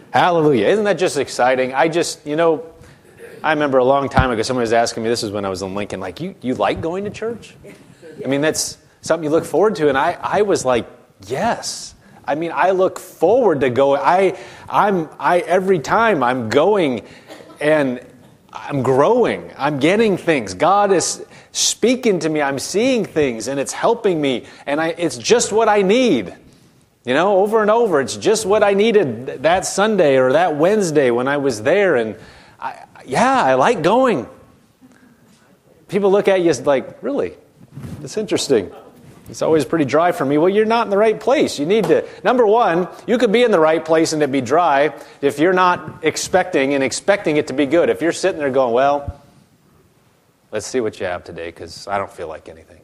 Hallelujah. Isn't that just exciting? I remember a long time ago, somebody was asking me, this was when I was in Lincoln, like, you like going to church? I mean, that's something you look forward to. And I was like, yes. I mean, I look forward to going. Every time I'm going and I'm growing, I'm getting things. God is speaking to me. I'm seeing things and it's helping me. And it's just what I need. Over and over. It's just what I needed that Sunday or that Wednesday when I was there. And I like going. People look at you like, really? That's interesting. It's always pretty dry for me. Well, you're not in the right place. You need to, number one, you could be in the right place and it be dry if you're not expecting it to be good. If you're sitting there going, well, let's see what you have today because I don't feel like anything.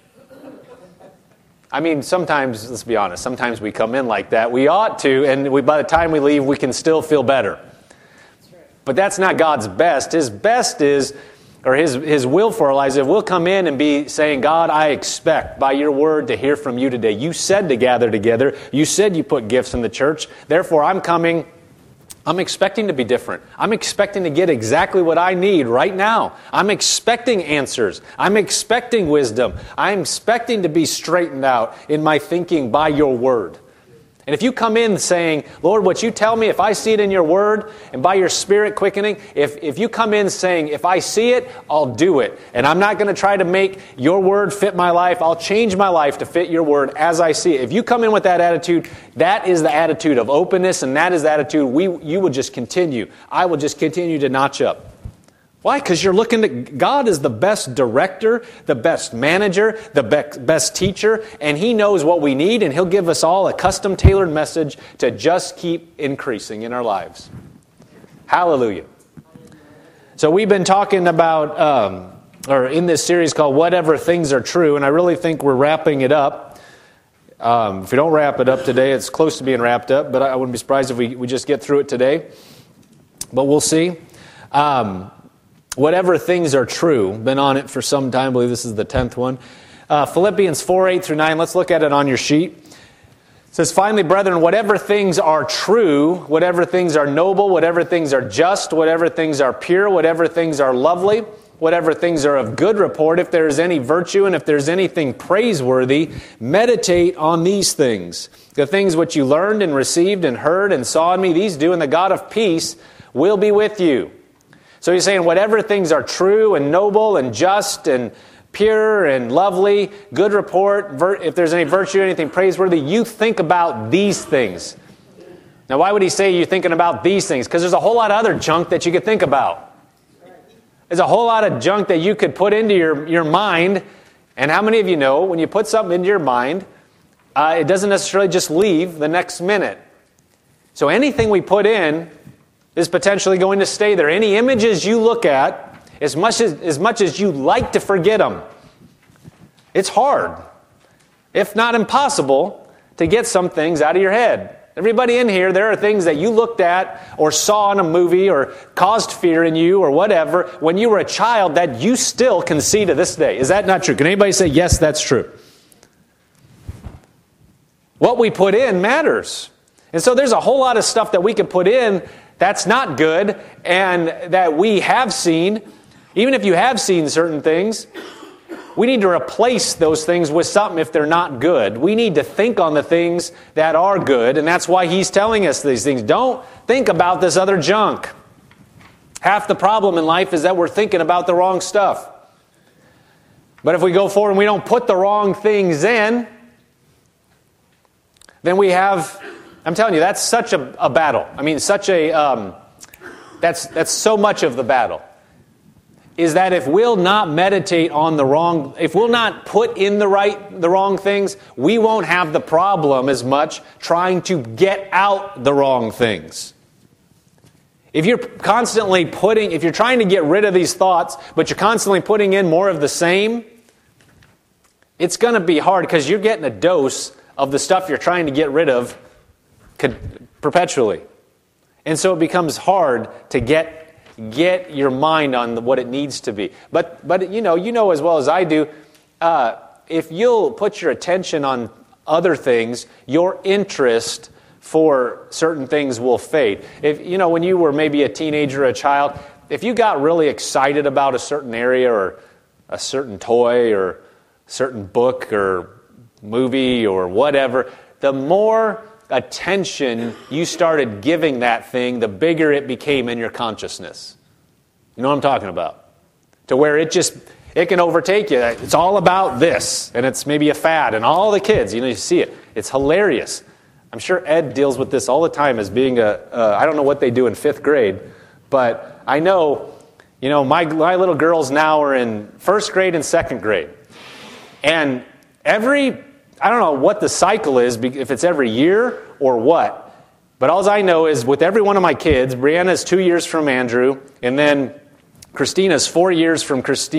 I mean, sometimes, let's be honest, sometimes we come in like that. We ought to, and by the time we leave, we can still feel better. But that's not God's best. His best is, or His will for our lives, if we'll come in and be saying, God, I expect by your word to hear from you today. You said to gather together. You said you put gifts in the church. Therefore, I'm coming. I'm expecting to be different. I'm expecting to get exactly what I need right now. I'm expecting answers. I'm expecting wisdom. I'm expecting to be straightened out in my thinking by your word. And if you come in saying, Lord, what you tell me, if I see it in your word and by your spirit quickening, if you come in saying, if I see it, I'll do it. And I'm not going to try to make your word fit my life. I'll change my life to fit your word as I see it. If you come in with that attitude, that is the attitude of openness, and that is the attitude you will just continue. I will just continue to notch up. Why? Because you're looking to God is the best director, the best manager, the best teacher, and He knows what we need, and He'll give us all a custom tailored message to just keep increasing in our lives. Hallelujah. So we've been talking about, or in this series called Whatever Things Are True, and I really think we're wrapping it up. If we don't wrap it up today, it's close to being wrapped up, but I wouldn't be surprised if we just get through it today. But we'll see. Whatever things are true. Been on it for some time. I believe this is the 10th one. Philippians 4:8-9. Let's look at it on your sheet. It says, finally, brethren, whatever things are true, whatever things are noble, whatever things are just, whatever things are pure, whatever things are lovely, whatever things are of good report, if there is any virtue and if there's anything praiseworthy, meditate on these things. The things which you learned and received and heard and saw in me, these do, and the God of peace will be with you. So he's saying whatever things are true and noble and just and pure and lovely, good report, if there's any virtue, anything praiseworthy, you think about these things. Now, why would he say you're thinking about these things? Because there's a whole lot of other junk that you could think about. There's a whole lot of junk that you could put into your mind. And how many of you know when you put something into your mind, it doesn't necessarily just leave the next minute. So anything we put in is potentially going to stay there. Any images you look at, as much as you like to forget them, it's hard, if not impossible, to get some things out of your head. Everybody in here, there are things that you looked at or saw in a movie or caused fear in you or whatever when you were a child that you still can see to this day. Is that not true? Can anybody say, yes, that's true? What we put in matters. And so there's a whole lot of stuff that we can put in that's not good and that we have seen. Even if you have seen certain things, we need to replace those things with something if they're not good. We need to think on the things that are good, and that's why he's telling us these things. Don't think about this other junk. Half the problem in life is that we're thinking about the wrong stuff. But if we go forward and we don't put the wrong things in, then we have, I'm telling you, that's such a battle. I mean, that's so much of the battle. Is that if we'll not meditate on the wrong, if we'll not put in the wrong things, we won't have the problem as much trying to get out the wrong things. If you're trying to get rid of these thoughts, but you're constantly putting in more of the same, it's going to be hard because you're getting a dose of the stuff you're trying to get rid of perpetually. And so it becomes hard to get your mind on what it needs to be. But you know as well as I do, if you'll put your attention on other things, your interest for certain things will fade. If when you were maybe a teenager or a child, if you got really excited about a certain area or a certain toy or a certain book or movie or whatever, the more attention you started giving that thing, the bigger it became in your consciousness. You know what I'm talking about? To where it can overtake you. It's all about this, and it's maybe a fad, and all the kids, you see it. It's hilarious. I'm sure Ed deals with this all the time as being I don't know what they do in 5th grade, but I know, my little girls now are in 1st grade and 2nd grade. And I don't know what the cycle is, if it's every year or what, but all I know is with every one of my kids, Brianna's 2 years from Andrew, and then Christina's 4 years from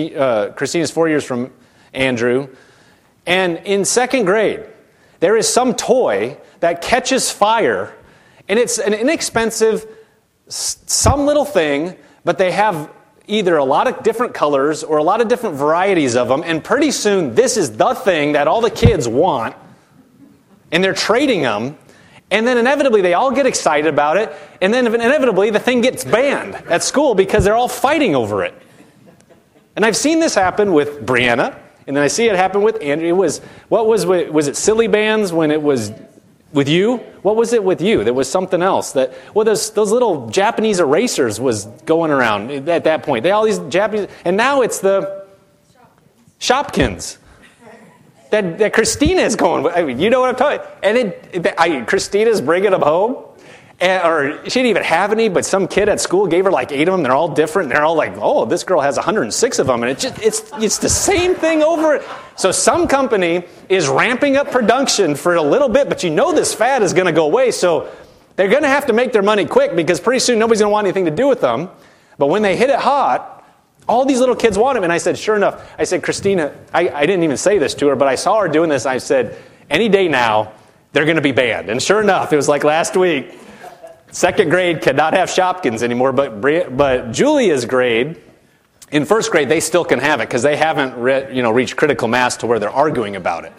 Andrew, and in 2nd grade, there is some toy that catches fire, and it's an inexpensive, some little thing, but they have either a lot of different colors or a lot of different varieties of them, and pretty soon this is the thing that all the kids want, and they're trading them, and then inevitably they all get excited about it, and then inevitably the thing gets banned at school because they're all fighting over it. And I've seen this happen with Brianna, and then I see it happen with Andrew. Was it Silly Bands when it was with you? What was it with you? There was something else those little Japanese erasers was going around at that point. They all these Japanese, and now it's the Shopkins that Christina is going with. I mean, you know what I'm talking. And Christina's bringing them home, or she didn't even have any, but some kid at school gave her like 8 of them. They're all different. They're all like, oh, this girl has 106 of them, and it's the same thing over. So some company is ramping up production for a little bit, but this fad is going to go away. So they're going to have to make their money quick because pretty soon nobody's going to want anything to do with them. But when they hit it hot, all these little kids want them. And I said, sure enough, I said, Christina, I didn't even say this to her, but I saw her doing this. I said, any day now, they're going to be banned. And sure enough, it was like last week. 2nd grade cannot have Shopkins anymore, but Julia's grade, in 1st grade, they still can have it because they haven't reached critical mass to where they're arguing about it.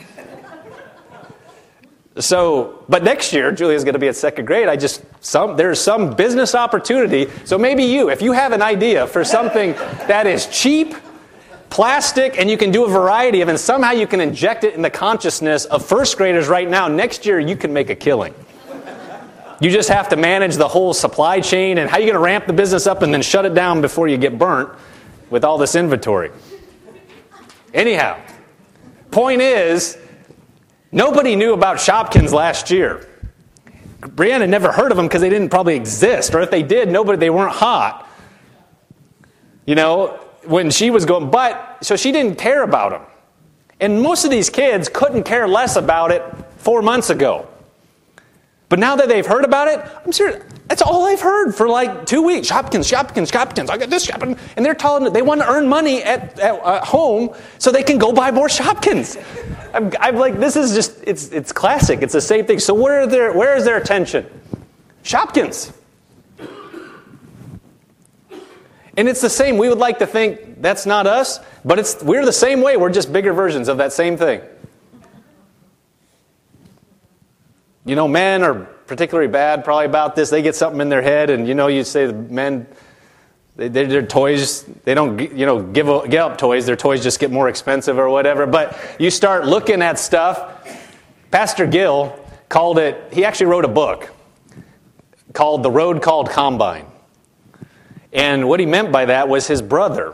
So, but next year, Julia's going to be at 2nd grade. There's some business opportunity. So maybe if you have an idea for something that is cheap, plastic, and you can do a variety of, and somehow you can inject it in the consciousness of 1st graders right now, next year you can make a killing. You just have to manage the whole supply chain and how you're going to ramp the business up and then shut it down before you get burnt with all this inventory. Anyhow, point is, nobody knew about Shopkins last year. Brianna never heard of them because they didn't probably exist, or if they did, they weren't hot. When she was going, so she didn't care about them. And most of these kids couldn't care less about it 4 months ago. But now that they've heard about it, I'm serious, that's all I've heard for like 2 weeks. Shopkins. I got this Shopkins. And they're telling them they want to earn money at home so they can go buy more Shopkins. I'm like, this is just, it's classic. It's the same thing. So where is their attention? Shopkins. And it's the same. We would like to think that's not us, but we're the same way. We're just bigger versions of that same thing. Men are particularly bad probably about this. They get something in their head, and you say the men, their toys, they don't give up toys. Their toys just get more expensive or whatever. But you start looking at stuff. Pastor Gill called it. He actually wrote a book called "The Road Called Combine," and what he meant by that was his brother.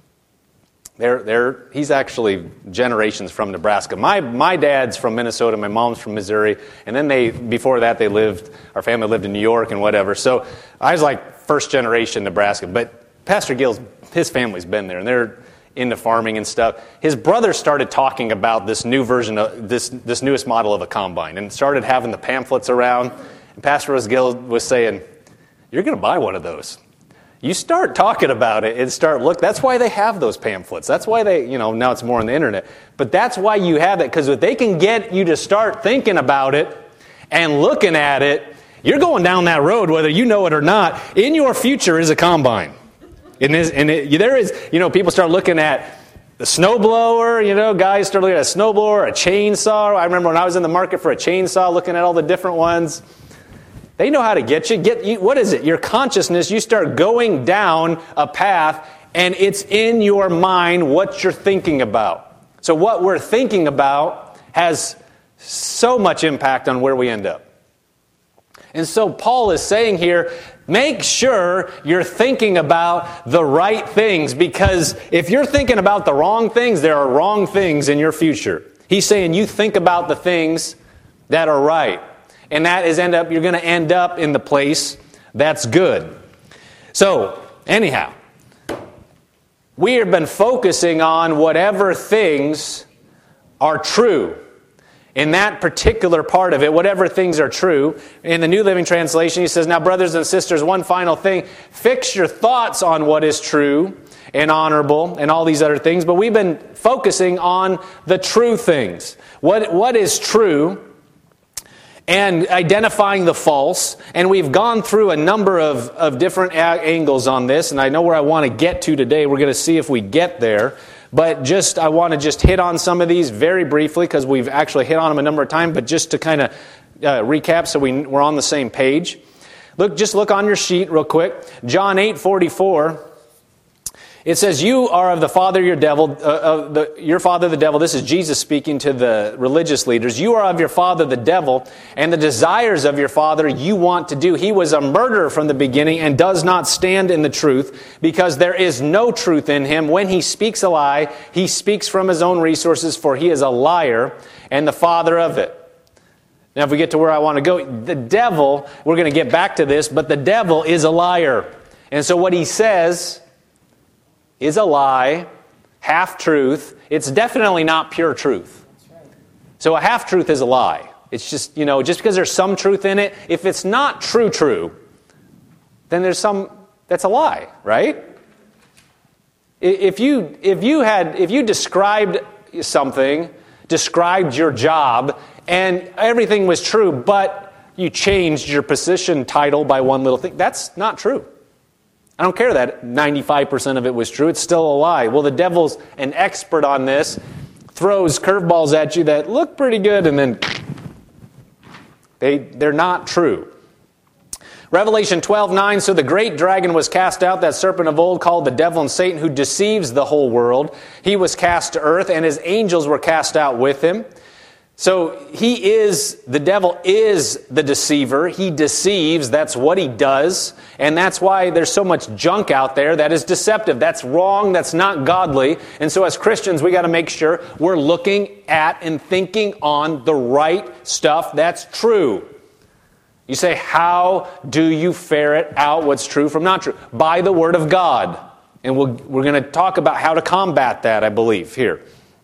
He's actually generations from Nebraska. My dad's from Minnesota, my mom's from Missouri, and then before that our family lived in New York and whatever. So I was like 1st generation Nebraska. But Pastor Gill's, his family's been there, and they're into farming and stuff. His brother started talking about this new version of this newest model of a combine, and started having the pamphlets around. And Pastor Gill was saying, "You're going to buy one of those. You start talking about it and look. That's why they have those pamphlets. That's why they, now it's more on the internet. But that's why you have it, because if they can get you to start thinking about it and looking at it, you're going down that road, whether you know it or not. In your future is a combine. There is, people start looking at the snowblower, guys start looking at a snowblower, a chainsaw. I remember when I was in the market for a chainsaw, looking at all the different ones. They know how to get you. What is it? Your consciousness, you start going down a path, and it's in your mind what you're thinking about. So what we're thinking about has so much impact on where we end up. And so Paul is saying here, make sure you're thinking about the right things, because if you're thinking about the wrong things, there are wrong things in your future. He's saying you think about the things that are right. And that is you're going to end up in the place that's good. So, anyhow, we have been focusing on whatever things are true. In that particular part of it, whatever things are true. In the New Living Translation, he says, now brothers and sisters, one final thing. Fix your thoughts on what is true and honorable and all these other things. But we've been focusing on the true things. What is true and identifying the false. And we've gone through a number of different angles on this. And I know where I want to get to today. We're going to see if we get there. But I want to just hit on some of these very briefly, because we've actually hit on them a number of times, but just to kind of recap so we're on the same page. Look on your sheet real quick. John 8:44. It says, you are of the father your devil, your father the devil. This is Jesus speaking to the religious leaders. You are of your father the devil, and the desires of your father you want to do. He was a murderer from the beginning and does not stand in the truth, because there is no truth in him. When he speaks a lie, he speaks from his own resources, for he is a liar and the father of it. Now, if we get to where I want to go, the devil, we're going to get back to this, but the devil is a liar. And so what he says is a lie, half-truth. It's definitely not pure truth. So a half-truth is a lie. It's just, just because there's some truth in it, if it's not true, then that's a lie, right? If you described something, described your job, and everything was true, but you changed your position title by one little thing, that's not true. I don't care that 95% of it was true. It's still a lie. Well, the devil's an expert on this, throws curveballs at you that look pretty good, and then they're not true. Revelation 12:9, so the great dragon was cast out, that serpent of old called the devil and Satan, who deceives the whole world. He was cast to earth, and his angels were cast out with him. So the devil is the deceiver. He deceives. That's what he does. And that's why there's so much junk out there that is deceptive. That's wrong. That's not godly. And so as Christians, we got to make sure we're looking at and thinking on the right stuff that's true. You say, how do you ferret out what's true from not true? By the Word of God. And we're going to talk about how to combat that, I believe, here.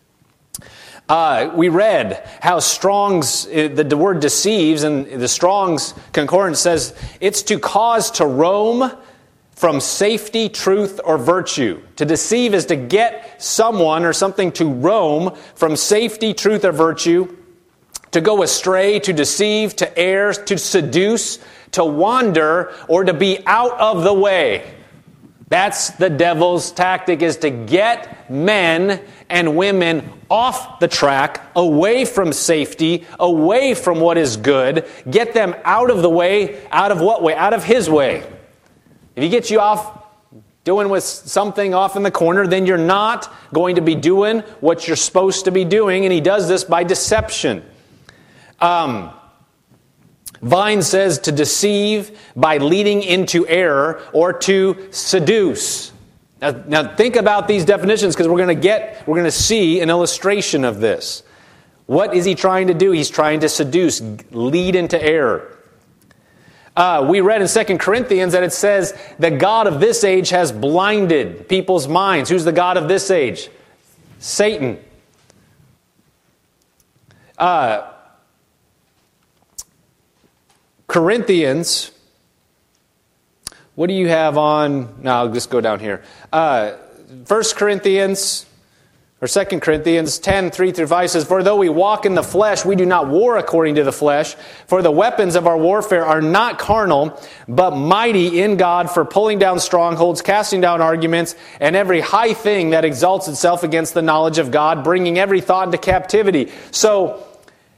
We read how Strong's, the word deceives, and the Strong's Concordance says it's to cause to roam from safety, truth, or virtue. To deceive is to get someone or something to roam from safety, truth, or virtue, to go astray, to deceive, to err, to seduce, to wander, or to be out of the way. That's the devil's tactic, is to get men and women off the track, away from safety, away from what is good, get them out of the way. Out of what way? Out of his way. If he gets you off doing with something off in the corner, then you're not going to be doing what you're supposed to be doing, and he does this by deception. Vine says to deceive by leading into error or to seduce. Now think about these definitions, because we're going to see an illustration of this. What is he trying to do? He's trying to seduce, lead into error. We read in 2 Corinthians that it says the God of this age has blinded people's minds. Who's the God of this age? Satan. Corinthians, what do you have on? No, I'll just go down here. 1 Corinthians, or 2 Corinthians 10, 3-5 says, for though we walk in the flesh, we do not war according to the flesh. For the weapons of our warfare are not carnal, but mighty in God for pulling down strongholds, casting down arguments, and every high thing that exalts itself against the knowledge of God, bringing every thought into captivity. So,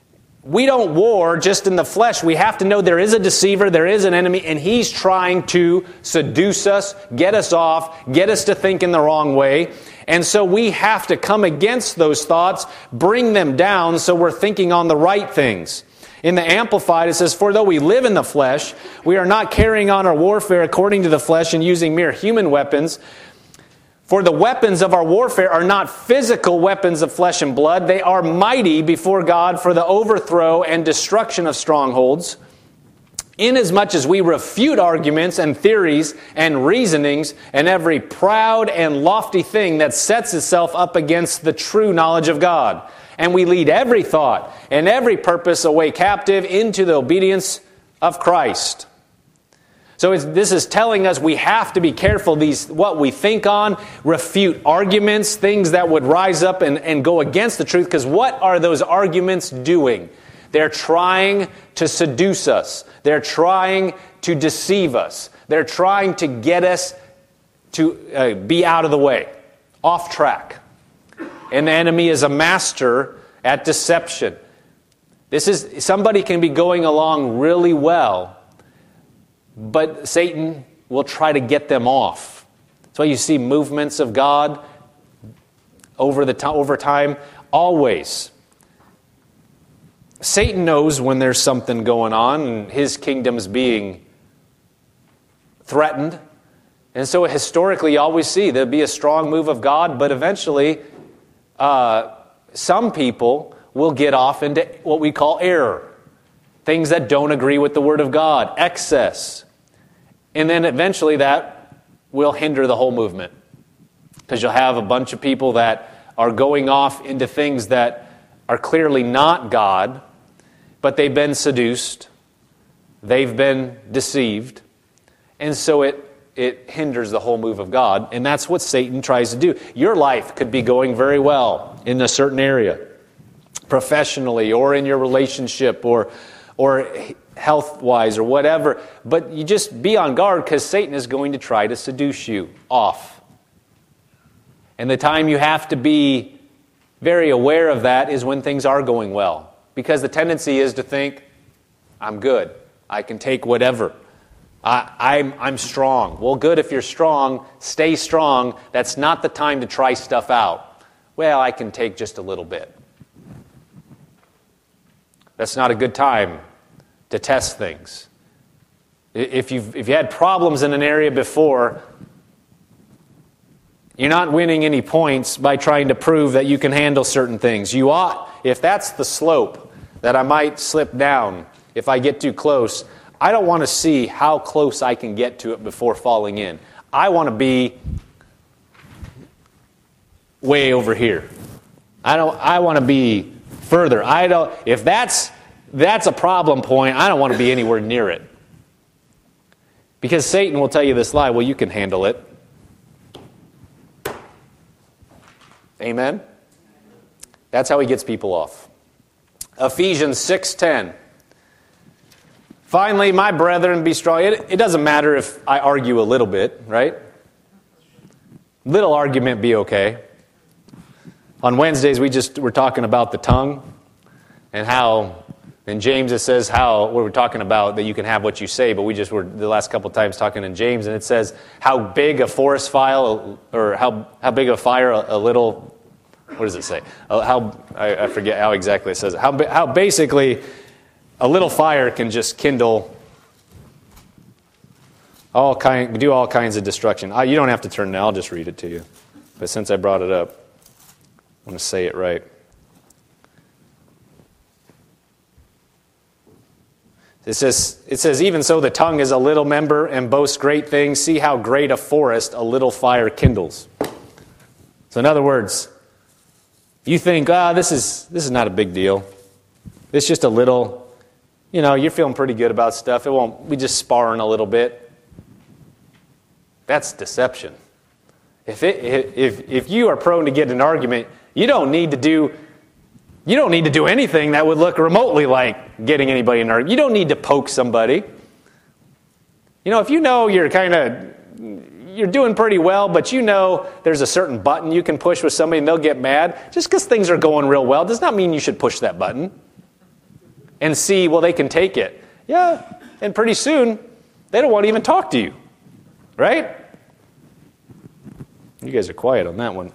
we don't war just in the flesh. We have to know there is a deceiver, there is an enemy, and he's trying to seduce us, get us off, get us to think in the wrong way. And so we have to come against those thoughts, bring them down so we're thinking on the right things. In the Amplified, it says, "For though we live in the flesh, we are not carrying on our warfare according to the flesh and using mere human weapons. For the weapons of our warfare are not physical weapons of flesh and blood. They are mighty before God for the overthrow and destruction of strongholds, inasmuch as we refute arguments and theories and reasonings and every proud and lofty thing that sets itself up against the true knowledge of God. And we lead every thought and every purpose away captive into the obedience of Christ." So this is telling us we have to be careful what we think on, refute arguments, things that would rise up and go against the truth. Because what are those arguments doing? They're trying to seduce us. They're trying to deceive us. They're trying to get us to be out of the way, off track. And the enemy is a master at deception. Somebody can be going along really well, but Satan will try to get them off. That's why you see movements of God over time, always. Satan knows when there's something going on and his kingdom's being threatened. And so historically you always see there'll be a strong move of God, but eventually some people will get off into what we call error. Things that don't agree with the Word of God, excess. And then eventually that will hinder the whole movement. Because you'll have a bunch of people that are going off into things that are clearly not God, but they've been seduced, they've been deceived, and so it hinders the whole move of God. And that's what Satan tries to do. Your life could be going very well in a certain area, professionally or in your relationship or health-wise or whatever. But you just be on guard because Satan is going to try to seduce you off. And the time you have to be very aware of that is when things are going well. Because the tendency is to think, I'm good. I can take whatever. I'm strong. Well, good if you're strong. Stay strong. That's not the time to try stuff out. Well, I can take just a little bit. That's not a good time to test things. If you had problems in an area before, you're not winning any points by trying to prove that you can handle certain things. You ought, if that's the slope that I might slip down if I get too close, I don't want to see how close I can get to it before falling in. I want to be way over here. I want to be further. If that's a problem point, I don't want to be anywhere near it. Because Satan will tell you this lie, well, you can handle it. Amen? That's how he gets people off. Ephesians 6:10. Finally, my brethren, be strong. It doesn't matter if I argue a little bit, right? Little argument be okay. On Wednesdays, we're talking about the tongue and how, in James it says how, we were talking about that you can have what you say, but we just were the last couple of times talking in James, and it says how big a forest fire, or how big a fire a little, what does it say? I forget how exactly it says it. How basically a little fire can just kindle do all kinds of destruction. You don't have to turn now, I'll just read it to you. But since I brought it up, I want to say it right. It says, even so the tongue is a little member and boasts great things. See how great a forest a little fire kindles. So in other words, you think, this is not a big deal. It's just a little, you're feeling pretty good about stuff. We just sparring a little bit. That's deception. If you are prone to get an argument, you don't need to do anything that would look remotely like getting anybody in an argument. You don't need to poke somebody. If you know you're doing pretty well, but there's a certain button you can push with somebody and they'll get mad, just because things are going real well does not mean you should push that button. and see, well, they can take it. Yeah, and pretty soon, they don't want to even talk to you. Right? You guys are quiet on that one.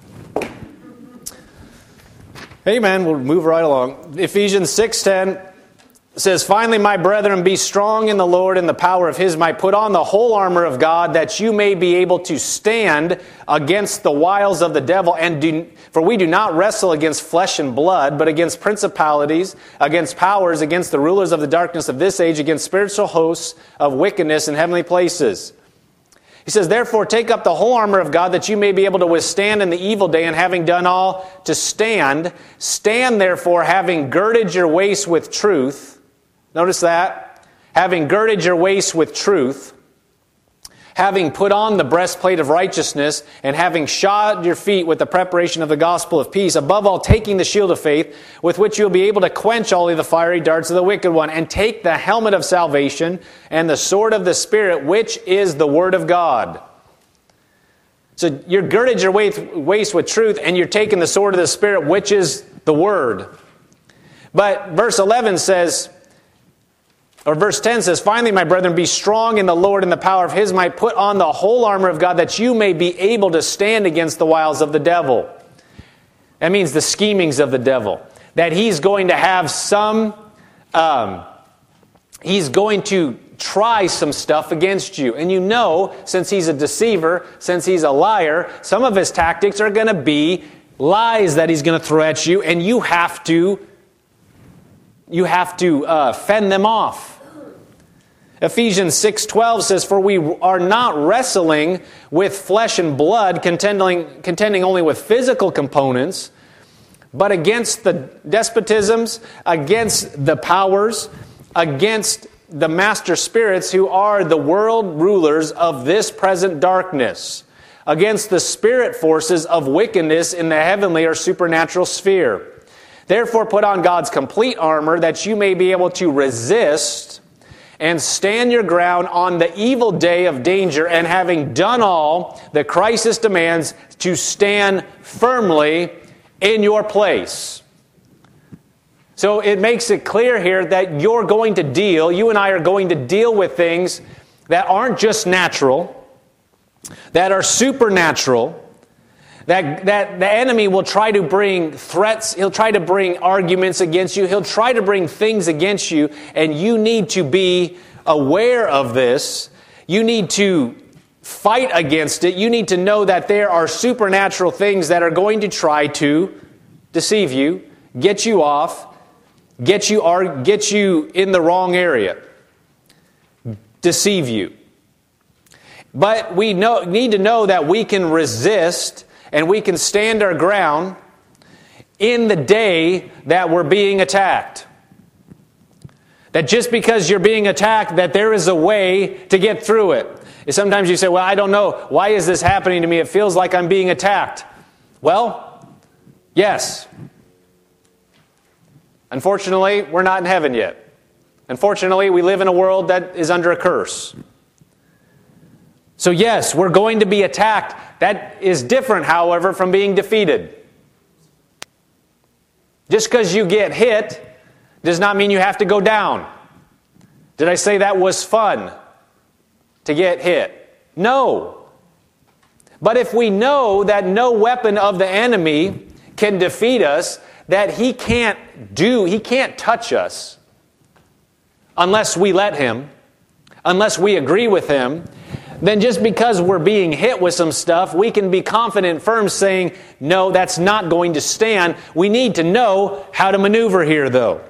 Amen. We'll move right along. Ephesians 6:10 says, "Finally, my brethren, be strong in the Lord and the power of His might. Put on the whole armor of God, that you may be able to stand against the wiles of the devil. For we do not wrestle against flesh and blood, but against principalities, against powers, against the rulers of the darkness of this age, against spiritual hosts of wickedness in heavenly places." He says, "Therefore take up the whole armor of God, that you may be able to withstand in the evil day, and having done all to stand. Stand therefore, having girded your waist with truth." Notice that. "Having girded your waist with truth, having put on the breastplate of righteousness, and having shod your feet with the preparation of the gospel of peace. Above all, taking the shield of faith, with which you'll be able to quench all of the fiery darts of the wicked one. And take the helmet of salvation and the sword of the Spirit, which is the Word of God." So you're girded your waist with truth, and you're taking the sword of the Spirit, which is the Word. But verse 11 says, or verse 10 says, "Finally, my brethren, be strong in the Lord and the power of His might. Put on the whole armor of God, that you may be able to stand against the wiles of the devil." That means the schemings of the devil. That he's going to have he's going to try some stuff against you. And you know, since he's a deceiver, since he's a liar, some of his tactics are going to be lies that he's going to throw at you, and you have to fend them off. Ephesians 6:12 says, "For we are not wrestling with flesh and blood, contending only with physical components, but against the despotisms, against the powers, against the master spirits who are the world rulers of this present darkness, against the spirit forces of wickedness in the heavenly or supernatural sphere. Therefore put on God's complete armor, that you may be able to resist and stand your ground on the evil day of danger, and having done all that crisis demands, to stand firmly in your place." So it makes it clear here that you and I are going to deal with things that aren't just natural, that are supernatural, that the enemy will try to bring threats, he'll try to bring arguments against you, he'll try to bring things against you, and you need to be aware of this. You need to fight against it. You need to know that there are supernatural things that are going to try to deceive you, get you off, get you in the wrong area, deceive you. But we need to know that we can resist and we can stand our ground in the day that we're being attacked. That just because you're being attacked, that there is a way to get through it. And sometimes you say, "Well, I don't know. Why is this happening to me? It feels like I'm being attacked." Well, yes. Unfortunately, we're not in heaven yet. Unfortunately, we live in a world that is under a curse. So yes, we're going to be attacked. That is different, however, from being defeated. Just because you get hit does not mean you have to go down. Did I say that was fun to get hit? No. But if we know that no weapon of the enemy can defeat us, that he can't touch us unless we let him, unless we agree with him, then just because we're being hit with some stuff, we can be confident and firm saying, "No, that's not going to stand." We need to know how to maneuver here, though.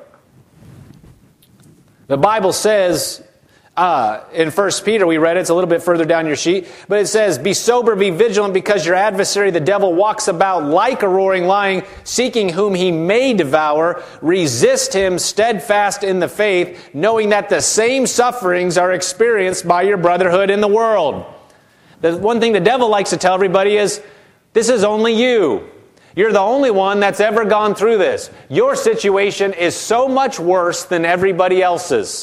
The Bible says in 1 Peter, we read it, it's a little bit further down your sheet, but it says, "Be sober, be vigilant, because your adversary, the devil, walks about like a roaring lion, seeking whom he may devour. Resist him, steadfast in the faith, knowing that the same sufferings are experienced by your brotherhood in the world." The one thing the devil likes to tell everybody is, this is only you. You're the only one that's ever gone through this. Your situation is so much worse than everybody else's.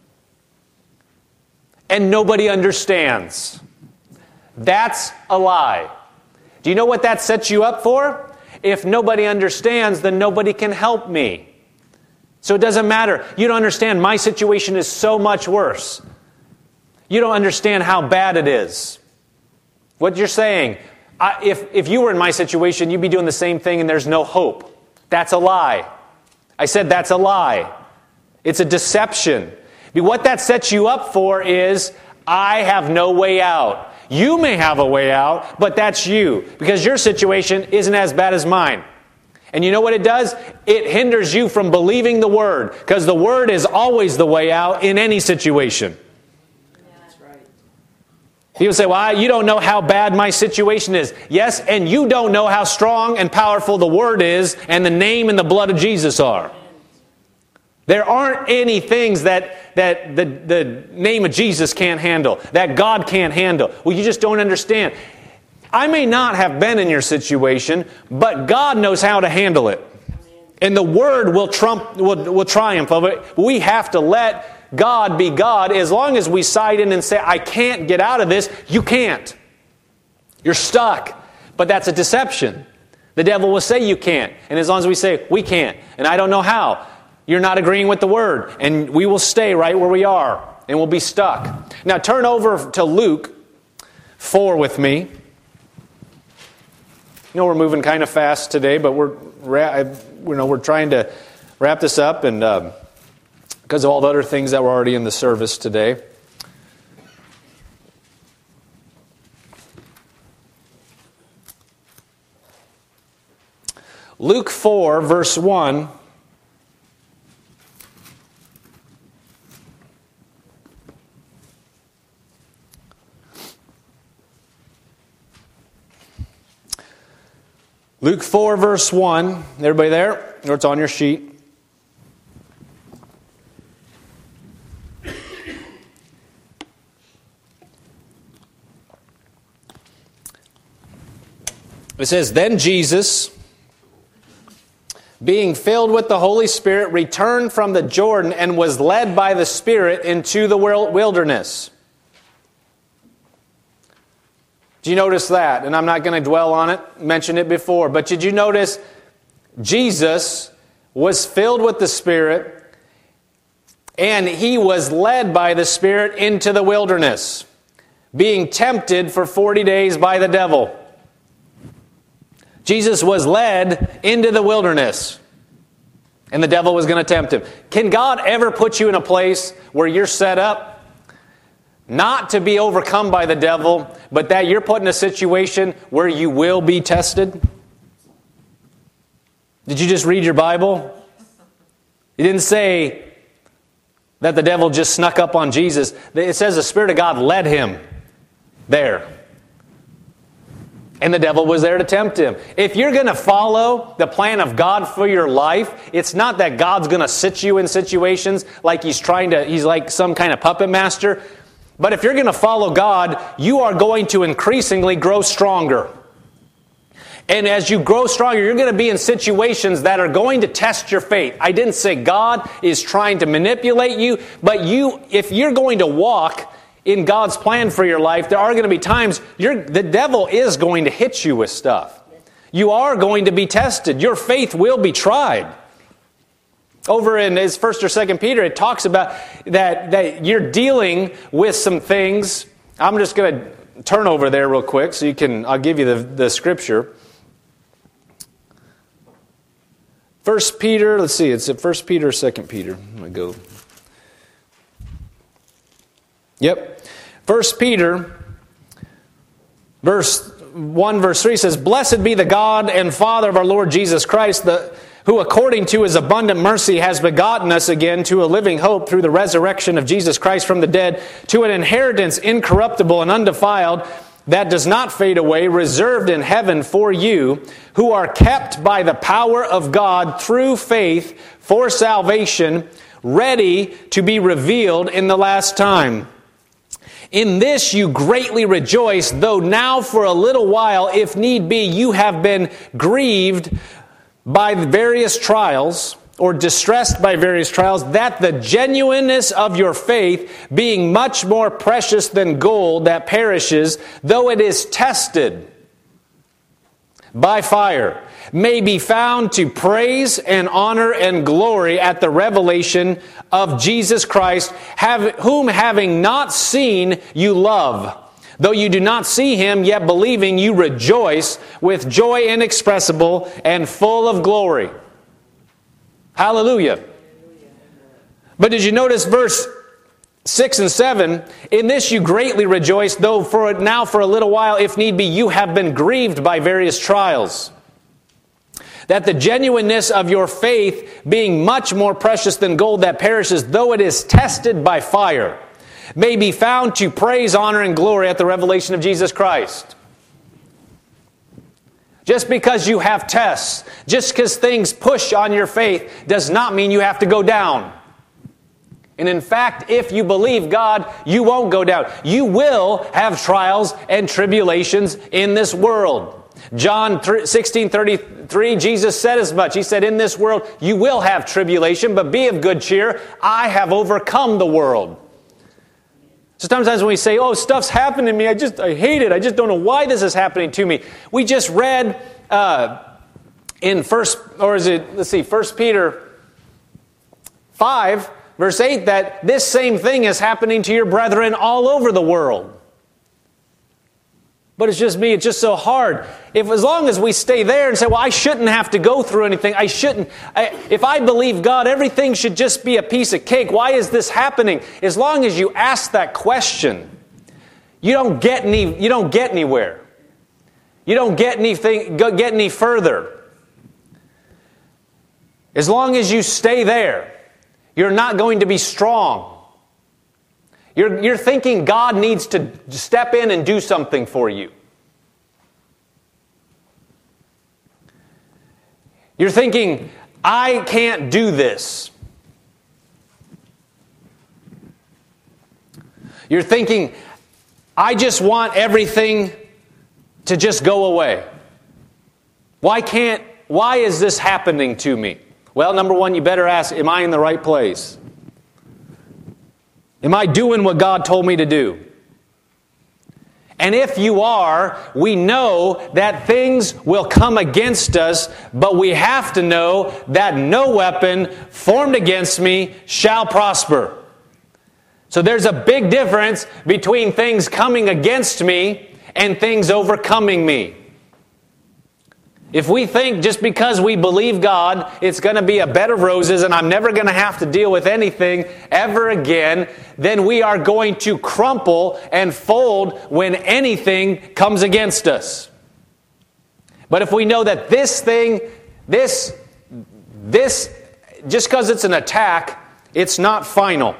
And nobody understands. That's a lie. Do you know what that sets you up for? If nobody understands, then nobody can help me. So it doesn't matter. You don't understand. My situation is so much worse. You don't understand how bad it is. What you're saying, if you were in my situation, you'd be doing the same thing and there's no hope. That's a lie. I said that's a lie. It's a deception. What that sets you up for is, I have no way out. You may have a way out, but that's you. Because your situation isn't as bad as mine. And you know what it does? It hinders you from believing the Word. Because the Word is always the way out in any situation. That's right. People say, well, you don't know how bad my situation is. Yes, and you don't know how strong and powerful the Word is and the name and the blood of Jesus are. There aren't any things that the name of Jesus can't handle, that God can't handle. Well, you just don't understand. I may not have been in your situation, but God knows how to handle it. And the Word will triumph of it. We have to let God be God. As long as we side in and say, I can't get out of this, you can't. You're stuck. But that's a deception. The devil will say you can't. And as long as we say, we can't, and I don't know how, you're not agreeing with the Word. And we will stay right where we are. And we'll be stuck. Now turn over to Luke 4 with me. You know, we're moving kind of fast today, but we're trying to wrap this up, and because of all the other things that were already in the service today. Luke 4, verse 1. Luke 4, verse 1. Everybody there? Or it's on your sheet. It says, Then Jesus, being filled with the Holy Spirit, returned from the Jordan and was led by the Spirit into the wilderness. Do you notice that? And I'm not going to dwell on it, mentioned it before. But did you notice Jesus was filled with the Spirit and He was led by the Spirit into the wilderness, being tempted for 40 days by the devil. Jesus was led into the wilderness and the devil was going to tempt Him. Can God ever put you in a place where you're set up not to be overcome by the devil, but that you're put in a situation where you will be tested? Did you just read your Bible? It didn't say that the devil just snuck up on Jesus. It says the Spirit of God led Him there. And the devil was there to tempt Him. If you're going to follow the plan of God for your life, it's not that God's going to sit you in situations like He's like some kind of puppet master. But if you're going to follow God, you are going to increasingly grow stronger. And as you grow stronger, you're going to be in situations that are going to test your faith. I didn't say God is trying to manipulate you, but if you're going to walk in God's plan for your life, there are going to be times the devil is going to hit you with stuff. You are going to be tested. Your faith will be tried. Over in his 1st or 2nd Peter, it talks about that you're dealing with some things. I'm just going to turn over there real quick so I'll give you the scripture. 1 Peter, let's see, it's at 1 Peter or 2 Peter. I'm going to go. Yep. 1 Peter, verse 1, verse 3 says, Blessed be the God and Father of our Lord Jesus Christ, who according to His abundant mercy has begotten us again to a living hope through the resurrection of Jesus Christ from the dead, to an inheritance incorruptible and undefiled, that does not fade away, reserved in heaven for you, who are kept by the power of God through faith for salvation, ready to be revealed in the last time. In this you greatly rejoice, though now for a little while, if need be, you have been grieved by various trials, or distressed by various trials, that the genuineness of your faith, being much more precious than gold that perishes, though it is tested by fire, may be found to praise and honor and glory at the revelation of Jesus Christ, whom having not seen you love. Though you do not see Him, yet believing you rejoice with joy inexpressible and full of glory. Hallelujah. But did you notice verse 6 and 7? In this you greatly rejoice, though for a little while, if need be, you have been grieved by various trials. That the genuineness of your faith, being much more precious than gold that perishes, though it is tested by fire, may be found to praise, honor, and glory at the revelation of Jesus Christ. Just because you have tests, just because things push on your faith, does not mean you have to go down. And in fact, if you believe God, you won't go down. You will have trials and tribulations in this world. John 16:33, Jesus said as much. He said, in this world you will have tribulation, but be of good cheer. I have overcome the world. So sometimes when we say, oh, stuff's happened to me, I hate it. I just don't know why this is happening to me. We just read in 1 Peter 5, verse 8, that this same thing is happening to your brethren all over the world. But it's just me, it's just so hard. As long as we stay there and say, well, I shouldn't have to go through anything. If I believe God, everything should just be a piece of cake. Why is this happening? As long as you ask that question, you don't get anywhere. You don't get any further. As long as you stay there, you're not going to be strong. You're thinking God needs to step in and do something for you. You're thinking, I can't do this. You're thinking, I just want everything to just go away. Why is this happening to me? Well, number one, you better ask, am I in the right place? Am I doing what God told me to do? And if you are, we know that things will come against us, but we have to know that no weapon formed against me shall prosper. So there's a big difference between things coming against me and things overcoming me. If we think just because we believe God, it's going to be a bed of roses and I'm never going to have to deal with anything ever again, then we are going to crumple and fold when anything comes against us. But if we know that this just because it's an attack, it's not final,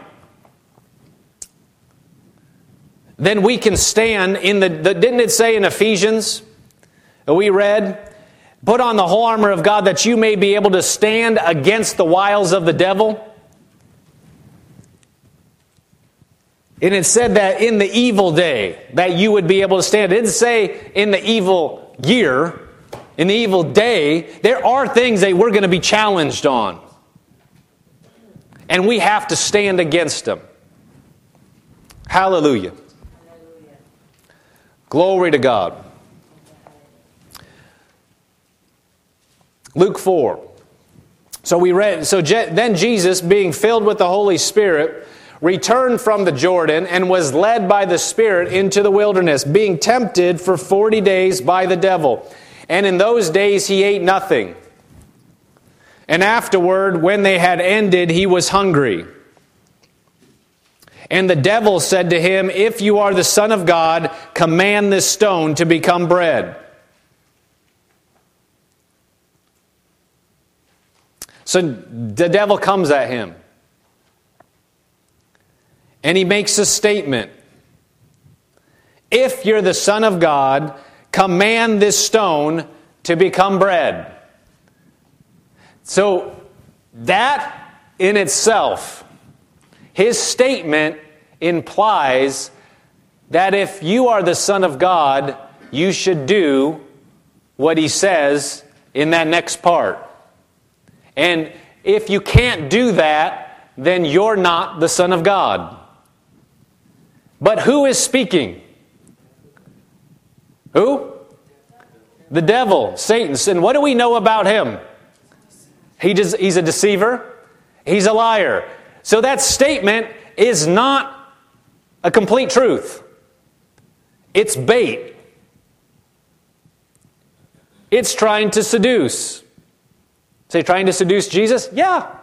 then we can stand in didn't it say in Ephesians that we read, put on the whole armor of God that you may be able to stand against the wiles of the devil? And it said that in the evil day that you would be able to stand. It didn't say in the evil year, in the evil day. There are things that we're going to be challenged on. And we have to stand against them. Hallelujah. Glory to God. Luke 4. Then Jesus, being filled with the Holy Spirit, returned from the Jordan and was led by the Spirit into the wilderness, being tempted for 40 days by the devil. And in those days he ate nothing. And afterward, when they had ended, he was hungry. And the devil said to him, if you are the Son of God, command this stone to become bread. So the devil comes at him. And he makes a statement. If you're the Son of God, command this stone to become bread. So that in itself, his statement implies that if you are the Son of God, you should do what he says in that next part. And if you can't do that, then you're not the Son of God. But who is speaking? Who? The devil, Satan. And what do we know about him? He's a deceiver. He's a liar. So that statement is not a complete truth. It's bait. It's trying to seduce. Say, trying to seduce Jesus? Yeah.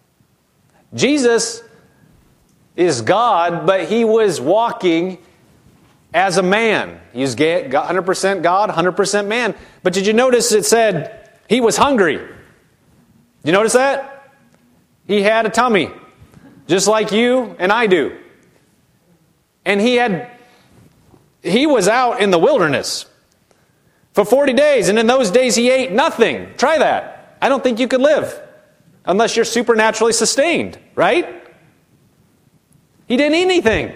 Jesus is God, but he was walking as a man. He was 100% God, 100% man. But did you notice it said he was hungry? Did you notice that? He had a tummy, just like you and I do. And he was out in the wilderness for 40 days, and in those days he ate nothing. Try that. I don't think you could live unless you're supernaturally sustained, right? He didn't eat anything.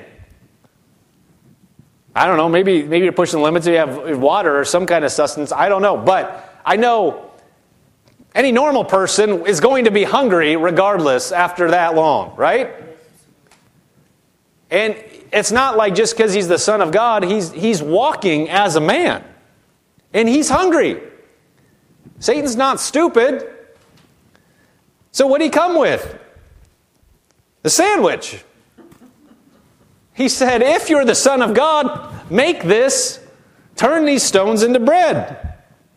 I don't know, maybe you're pushing the limits. You have water or some kind of sustenance. I don't know. But I know any normal person is going to be hungry regardless after that long, right? And it's not like just because he's the Son of God, he's walking as a man. And he's hungry. Satan's not stupid. So what did he come with? The sandwich. He said, if you're the Son of God, make this, turn these stones into bread.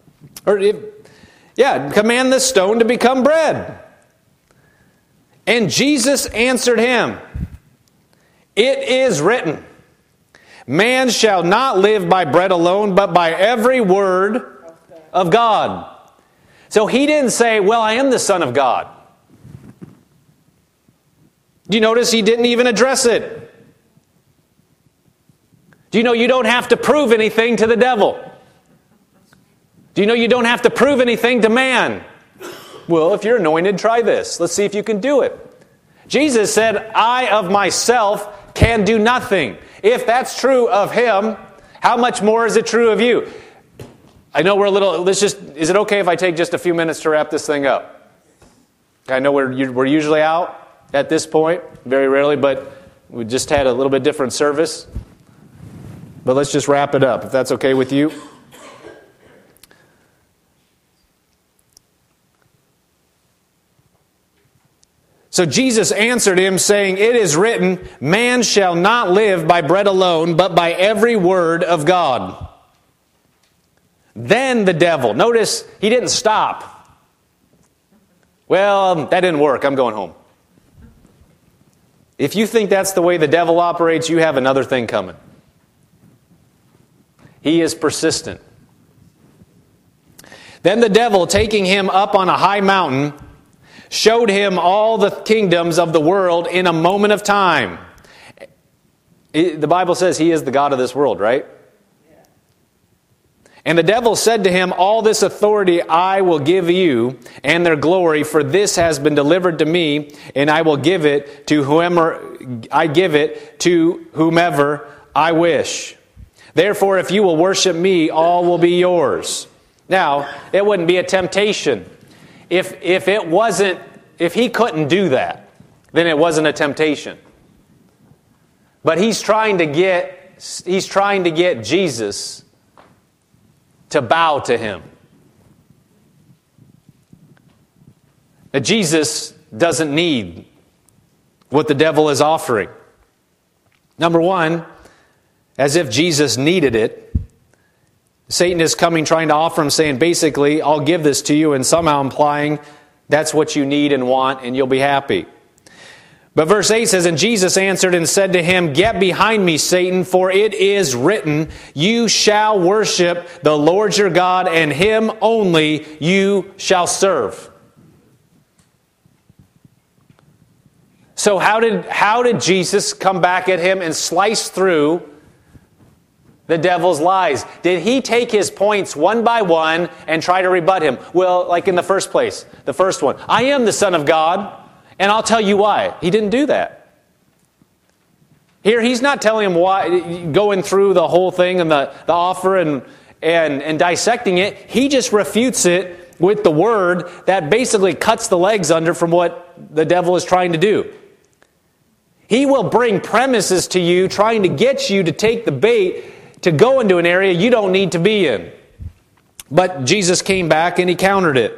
Command this stone to become bread. And Jesus answered him, it is written, man shall not live by bread alone, but by every word of God. So he didn't say, well, I am the Son of God. Do you notice he didn't even address it? Do you know you don't have to prove anything to the devil? Do you know you don't have to prove anything to man? Well, if you're anointed, try this. Let's see if you can do it. Jesus said, I of myself can do nothing. If that's true of him, how much more is it true of you? I know we're a little, is it okay if I take just a few minutes to wrap this thing up? I know we're usually out at this point, very rarely, but we just had a little bit different service. But let's just wrap it up, if that's okay with you. So Jesus answered him, saying, it is written, man shall not live by bread alone, but by every word of God. Then the devil, notice he didn't stop. Well, that didn't work, I'm going home. If you think that's the way the devil operates, you have another thing coming. He is persistent. Then the devil, taking him up on a high mountain, showed him all the kingdoms of the world in a moment of time. The Bible says he is the God of this world, right? Yeah. And the devil said to him, all this authority I will give you, and their glory, for this has been delivered to me, and I will give it to whomever I wish. Therefore, if you will worship me, all will be yours. Now, it wouldn't be a temptation. If he couldn't do that, then it wasn't a temptation. But he's trying to get Jesus to bow to him. Now, Jesus doesn't need what the devil is offering. Number one, as if Jesus needed it, Satan is coming trying to offer him, saying, basically, I'll give this to you, and somehow implying that's what you need and want, and you'll be happy. But verse 8 says, and Jesus answered and said to him, get behind me, Satan, for it is written, you shall worship the Lord your God, and him only you shall serve. So how did Jesus come back at him and slice through the devil's lies? Did he take his points one by one and try to rebut him? Well, like in the first place, the first one, I am the Son of God, and I'll tell you why. He didn't do that. Here, he's not telling him why, going through the whole thing and the offer and dissecting it. He just refutes it with the word that basically cuts the legs under from what the devil is trying to do. He will bring premises to you, trying to get you to take the bait to go into an area you don't need to be in. But Jesus came back and he countered it.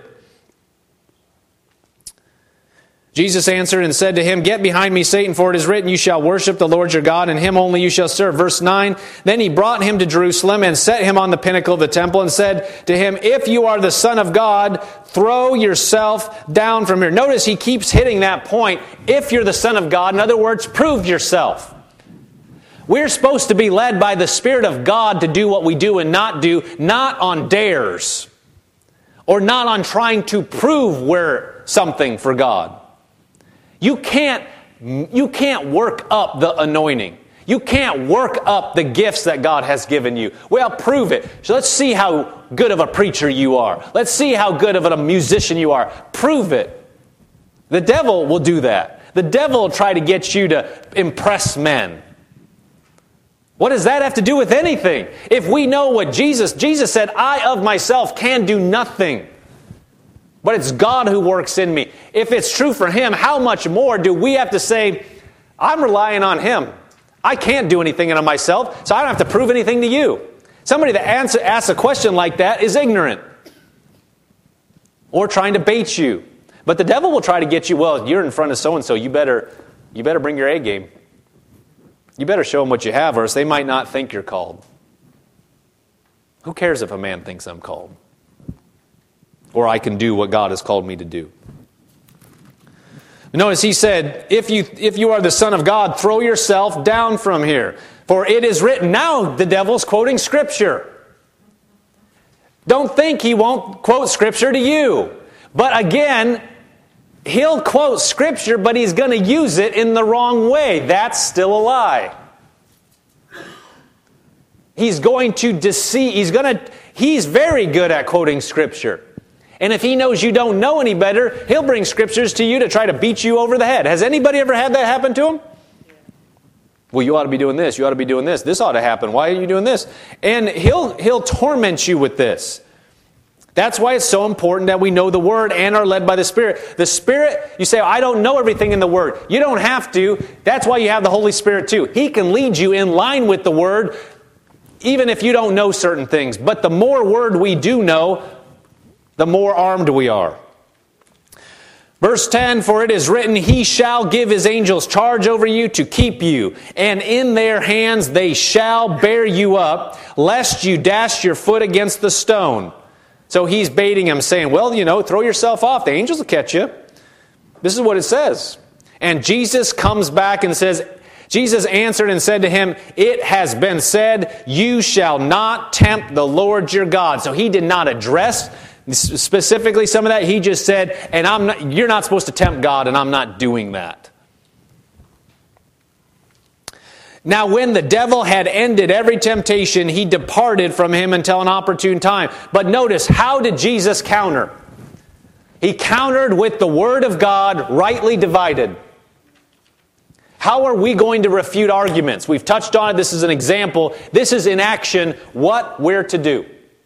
Jesus answered and said to him, "Get behind me, Satan, for it is written, you shall worship the Lord your God, and him only you shall serve." Verse 9, "Then he brought him to Jerusalem and set him on the pinnacle of the temple and said to him, 'If you are the Son of God, throw yourself down from here.'" Notice he keeps hitting that point. If you're the Son of God, in other words, prove yourself. We're supposed to be led by the Spirit of God to do what we do and not do, not on dares, or not on trying to prove we're something for God. You can't work up the anointing. You can't work up the gifts that God has given you. Well, prove it. So let's see how good of a preacher you are. Let's see how good of a musician you are. Prove it. The devil will do that. The devil will try to get you to impress men. What does that have to do with anything? If we know what Jesus said, "I of myself can do nothing, but it's God who works in me." If it's true for Him, how much more do we have to say, "I'm relying on Him. I can't do anything in myself, so I don't have to prove anything to you." Somebody that asks a question like that is ignorant or trying to bait you. But the devil will try to get you, "Well, you're in front of so-and-so, you better bring your A game. You better show them what you have, or else they might not think you're called." Who cares if a man thinks I'm called? Or I can do what God has called me to do. Notice he said, if you are the Son of God, throw yourself down from here. For it is written. Now the devil's quoting Scripture. Don't think he won't quote Scripture to you. But again, he'll quote Scripture, but he's going to use it in the wrong way. That's still a lie. He's going to deceive. He's very good at quoting Scripture. And if he knows you don't know any better, he'll bring Scriptures to you to try to beat you over the head. Has anybody ever had that happen to him? Well, you ought to be doing this. You ought to be doing this. This ought to happen. Why are you doing this? And he'll torment you with this. That's why it's so important that we know the Word and are led by the Spirit. The Spirit, you say, "I don't know everything in the Word." You don't have to. That's why you have the Holy Spirit too. He can lead you in line with the Word, even if you don't know certain things. But the more Word we do know, the more armed we are. Verse 10, "For it is written, He shall give His angels charge over you to keep you, and in their hands they shall bear you up, lest you dash your foot against the stone." So he's baiting him, saying, "Well, throw yourself off. The angels will catch you." This is what it says. And Jesus comes back and says, Jesus answered and said to him, "It has been said, you shall not tempt the Lord your God." So he did not address specifically some of that. He just said, you're not supposed to tempt God, and I'm not doing that. Now when the devil had ended every temptation, he departed from him until an opportune time. But notice, how did Jesus counter? He countered with the Word of God rightly divided. How are we going to refute arguments? We've touched on it. This is an example. This is in action what we're to do.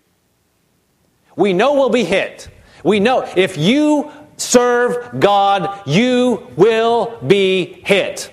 We know we'll be hit. We know if you serve God, you will be hit.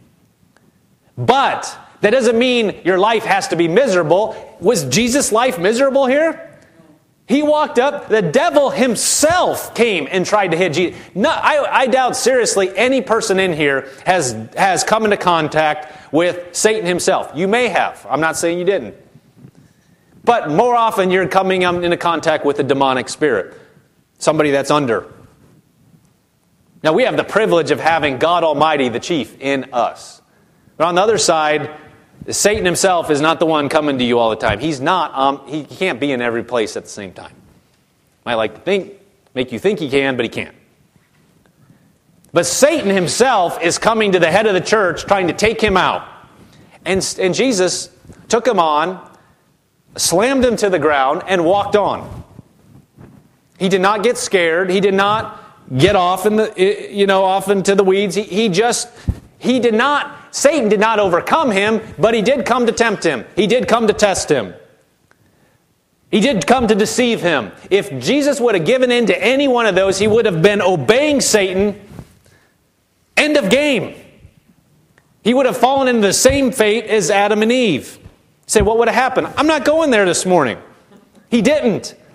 But that doesn't mean your life has to be miserable. Was Jesus' life miserable here? He walked up, the devil himself came and tried to hit Jesus. No, I doubt seriously any person in here has come into contact with Satan himself. You may have. I'm not saying you didn't. But more often you're coming into contact with a demonic spirit. Somebody that's under. Now we have the privilege of having God Almighty, the chief, in us. But on the other side, Satan himself is not the one coming to you all the time. He's not. He can't be in every place at the same time. Might like to make you think he can, but he can't. But Satan himself is coming to the head of the church, trying to take him out. And Jesus took him on, slammed him to the ground, and walked on. He did not get scared. He did not get off off into the weeds. He did not. Satan did not overcome him, but he did come to tempt him. He did come to test him. He did come to deceive him. If Jesus would have given in to any one of those, he would have been obeying Satan. End of game. He would have fallen into the same fate as Adam and Eve. Say, what would have happened? I'm not going there this morning. He didn't.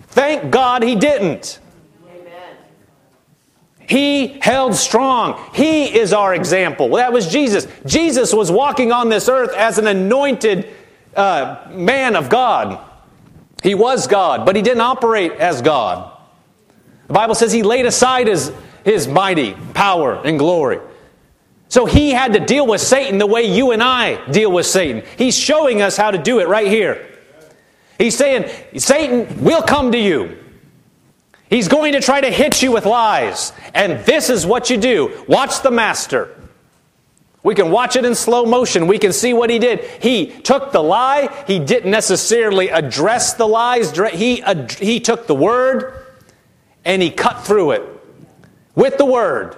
Thank God he didn't. Amen. He held strong. He is our example. Well, that was Jesus. Jesus was walking on this earth as an anointed man of God. He was God, but he didn't operate as God. The Bible says he laid aside his mighty power and glory. So he had to deal with Satan the way you and I deal with Satan. He's showing us how to do it right here. He's saying, Satan will come to you. He's going to try to hit you with lies. And this is what you do. Watch the master. We can watch it in slow motion. We can see what he did. He took the lie. He didn't necessarily address the lies. He took the word and he cut through it with the word.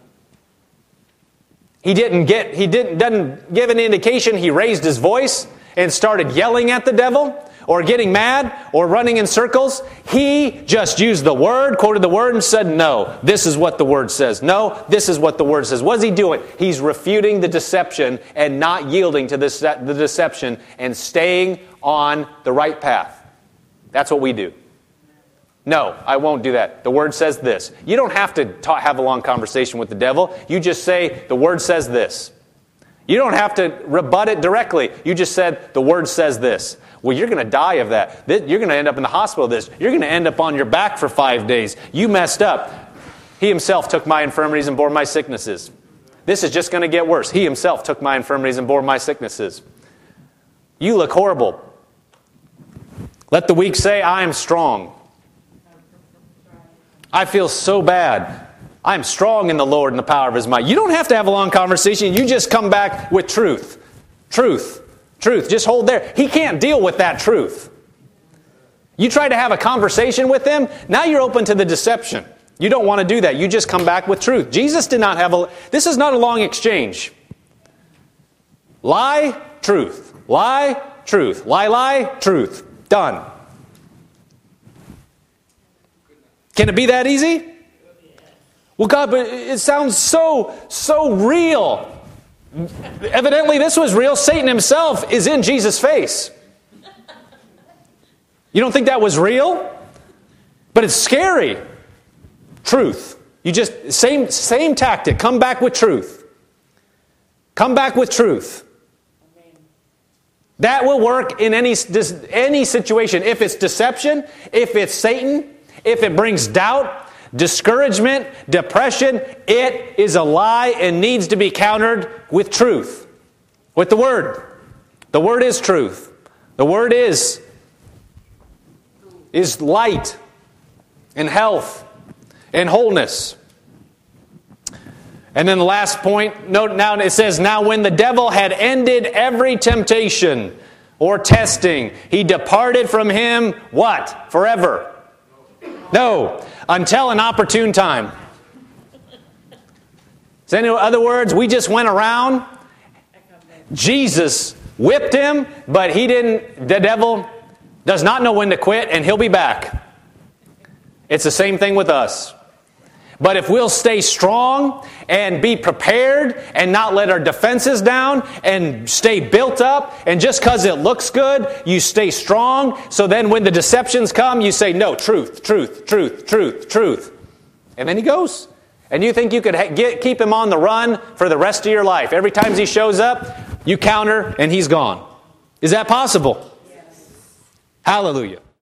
He doesn't give an indication. He raised his voice and started yelling at the devil or getting mad or running in circles. He just used the word, quoted the word and said, no, this is what the word says. No, this is what the word says. What is he doing? He's refuting the deception and not yielding to the deception and staying on the right path. That's what we do. No, I won't do that. The word says this. You don't have to have a long conversation with the devil. You just say, the word says this. You don't have to rebut it directly. You just said, the word says this. Well, you're going to die of that. You're going to end up in the hospital with this. You're going to end up on your back for 5 days. You messed up. He himself took my infirmities and bore my sicknesses. This is just going to get worse. He himself took my infirmities and bore my sicknesses. You look horrible. Let the weak say, I am strong. I feel so bad. I'm strong in the Lord and the power of His might. You don't have to have a long conversation. You just come back with truth. Truth. Truth. Just hold there. He can't deal with that truth. You try to have a conversation with him, now you're open to the deception. You don't want to do that. You just come back with truth. Jesus did not have this is not a long exchange. Lie, truth. Lie, truth. Lie, truth. Done. Can it be that easy? Well, God, but it sounds so real. Evidently, this was real. Satan himself is in Jesus' face. You don't think that was real? But it's scary. Truth. You just, same tactic. Come back with truth. Come back with truth. That will work in any situation. If it's deception, if it's Satan, if it brings doubt, discouragement, depression, it is a lie and needs to be countered with truth. With the Word. The Word is truth. The Word is light and health and wholeness. And then the last point, note now it says, now when the devil had ended every temptation or testing, he departed from him, what? Forever. No, until an opportune time. So in other words, we just went around. Jesus whipped him, but the devil does not know when to quit, and he'll be back. It's the same thing with us. But if we'll stay strong and be prepared and not let our defenses down and stay built up, and just because it looks good, you stay strong. So then when the deceptions come, you say, no, truth, truth, truth, truth, truth. And then he goes. And you think you could keep him on the run for the rest of your life. Every time he shows up, you counter and he's gone. Is that possible? Yes. Hallelujah.